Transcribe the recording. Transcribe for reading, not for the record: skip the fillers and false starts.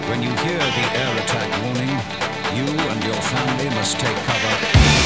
When you hear the air attack warning, you and your family must take cover